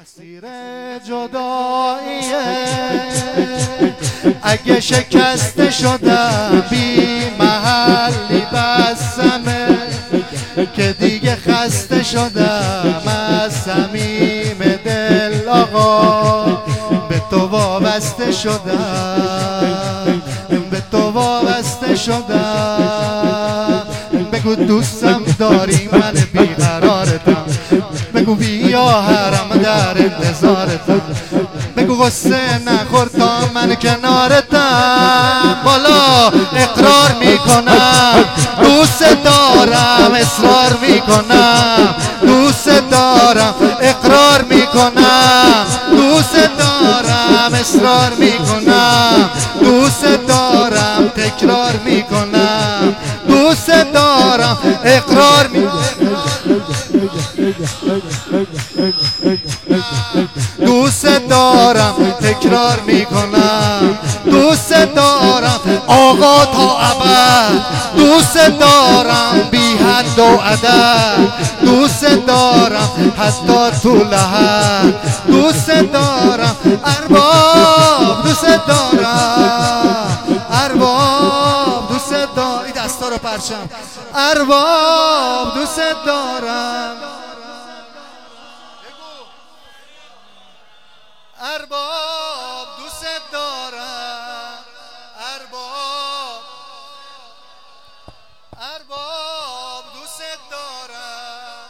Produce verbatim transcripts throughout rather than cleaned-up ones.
اسیر جداییه، اگه شکسته شدم بی محلی بسمه، که دیگه خسته شدم از صمیم دل آقا، به تو وابسته شدم، به تو وابسته شدم. بگو دوستم داری من بیقرارتم، بگو بیا حرم در انتظارتم، بگو غصه نخور تا من کنارتم. بالا اقرار میکنم دوست دارم، اصرار میکنم دوست دارم، اقرار میکنم دوست دارم، اصرار میکنم دوست دارم، تکرار میکنم دوست دارم، اقرار میکنم دوست دارم، تکرار میکنم دوست دارم. آقا تا ابد دوست دارم، بی حد و عدد دوست دارم، حتی تو لحد دوست دارم. ارباب دوست دارم، ارباب دوست دارم. این دستا رو پرچم. ارباب دوست دارم، ارباب دوست دارم، ارباب ارباب دوست دارم،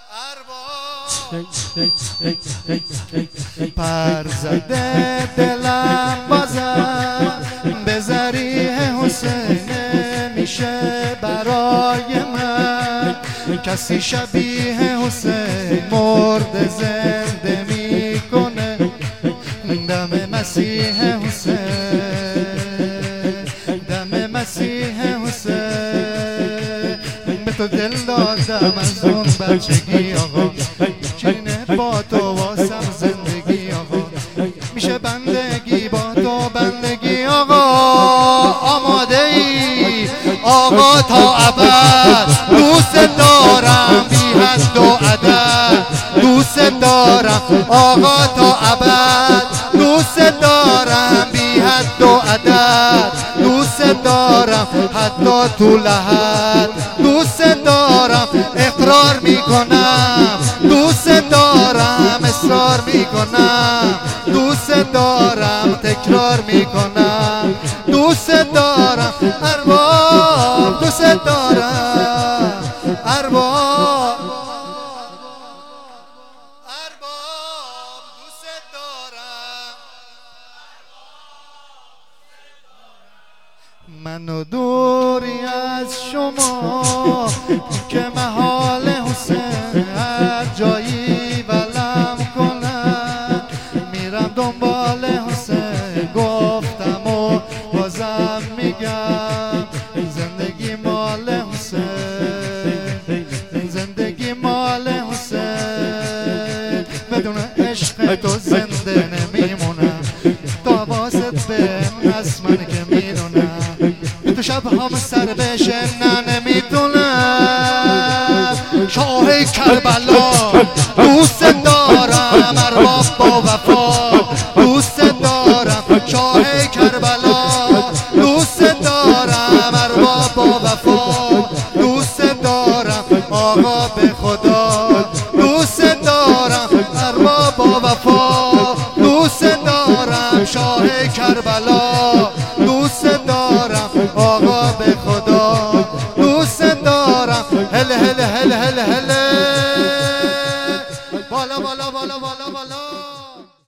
ارباب. پر زده دلم بازم به ذریح حسین میشه برای من، کسی شبیه حسین مرد زنده میکنه. دم مسیح حسین، دم مسیح حسین. به تو دل دادم از اون بچگی آقا، چینه با تو واسم زندگی آقا، میشه بندگی با تو بندگی آقا. آماده ای آقا تا ابد دوست دارم، بی حد و عدد دوست دارم. آقا تا ابد دوست دارم، بی حد و عدد دوست دارم، حتی تو لحد دوست دارم. اقرار میکنم دوست دارم، اصرار میکنم دوست دارم، تکرار میکنم دوست دارم. ارباب دوست دارم، ارباب ارباب دوست دارم. منو دوری از شما که محال حسین هر جایی ولم کنن، میرم دنبال حسین گفتم و بازم میگم، زندگی مال حسین، زندگی مال حسین. بدون عشق تو زنده نمیمونم، تا واسط به از من که میدونم، تو شب هم سر بشه نه نمیتونم. شاه کربلا دوست دارم، ارباب با وفا دوست دارم. شاه کربلا دوست دارم، ارباب با وفا دوست دارم. آقا به خدا دوست دارم، ارباب با وفا دوست دارم. شاه کربلا